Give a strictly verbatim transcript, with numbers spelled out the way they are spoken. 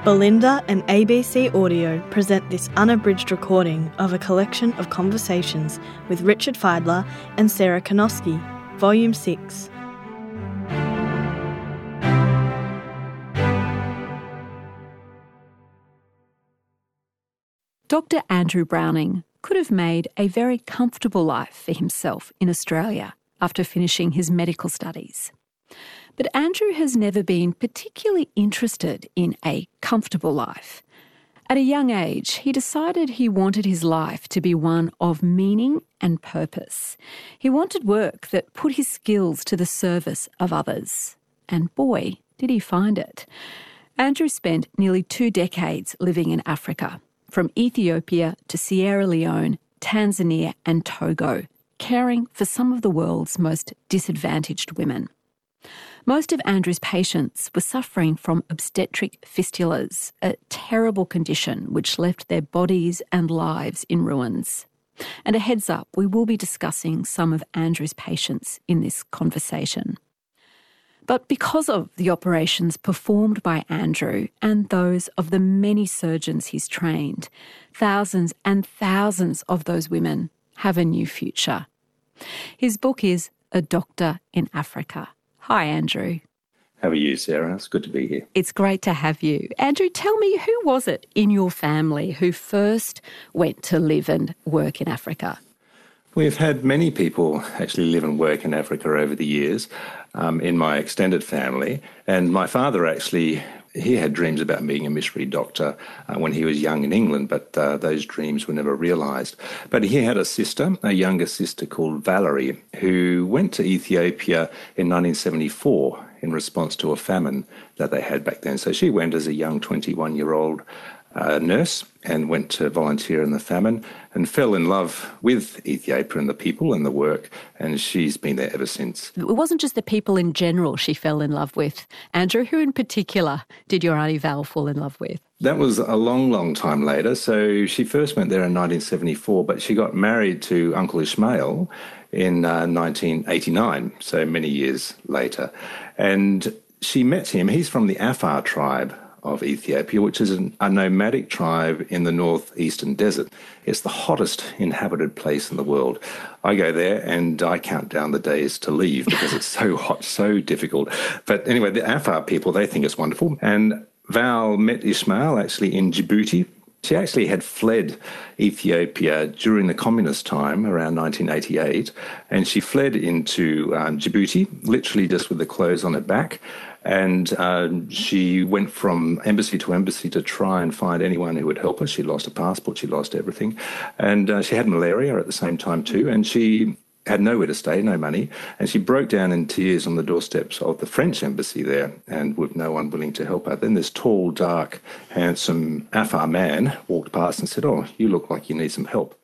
Belinda and A B C Audio present this unabridged recording of a collection of conversations with Richard Fidler and Sarah Konoski, Volume six. Doctor Andrew Browning could have made a very comfortable life for himself in Australia after finishing his medical studies. But Andrew has never been particularly interested in a comfortable life. At a young age, he decided he wanted his life to be one of meaning and purpose. He wanted work that put his skills to the service of others. And boy, did he find it. Andrew spent nearly two decades living in Africa, from Ethiopia to Sierra Leone, Tanzania and Togo, caring for some of the world's most disadvantaged women. Most of Andrew's patients were suffering from obstetric fistulas, a terrible condition which left their bodies and lives in ruins. And a heads up, we will be discussing some of Andrew's patients in this conversation. But because of the operations performed by Andrew and those of the many surgeons he's trained, thousands and thousands of those women have a new future. His book is A Doctor in Africa. Hi, Andrew. How are you, Sarah? It's good to be here. It's great to have you. Andrew, tell me, who was it in your family who first went to live and work in Africa? We've had many people actually live and work in Africa over the years um, in my extended family. And my father actually, he had dreams about being a missionary doctor uh, when he was young in England, but uh, those dreams were never realised. But he had a sister, a younger sister called Valerie, who went to Ethiopia in nineteen seventy-four in response to a famine that they had back then. So she went as a young twenty-one-year-old uh, nurse and went to volunteer in the famine and fell in love with Ethiopia and the people and the work, and she's been there ever since. It wasn't just the people in general she fell in love with. Andrew, who in particular did your Auntie Val fall in love with? That was a long, long time later. So she first went there in nineteen seventy-four, but she got married to Uncle Ishmael in uh, nineteen eighty-nine, so many years later. And she met him. He's from the Afar tribe of Ethiopia, which is an, a nomadic tribe in the northeastern desert. It's the hottest inhabited place in the world. I go there and I count down the days to leave because it's so hot, so difficult. But anyway, the Afar people, they think it's wonderful. And Val met Ishmael actually in Djibouti. She actually had fled Ethiopia during the communist time, around nineteen eighty-eight, and she fled into um, Djibouti, literally just with the clothes on her back. And uh, she went from embassy to embassy to try and find anyone who would help her. She lost her passport, she lost everything. And uh, she had malaria at the same time too, and she had nowhere to stay, no money, and she broke down in tears on the doorsteps of the French embassy there, and with no one willing to help her. Then this tall, dark, handsome Afar man walked past and said, "Oh, you look like you need some help."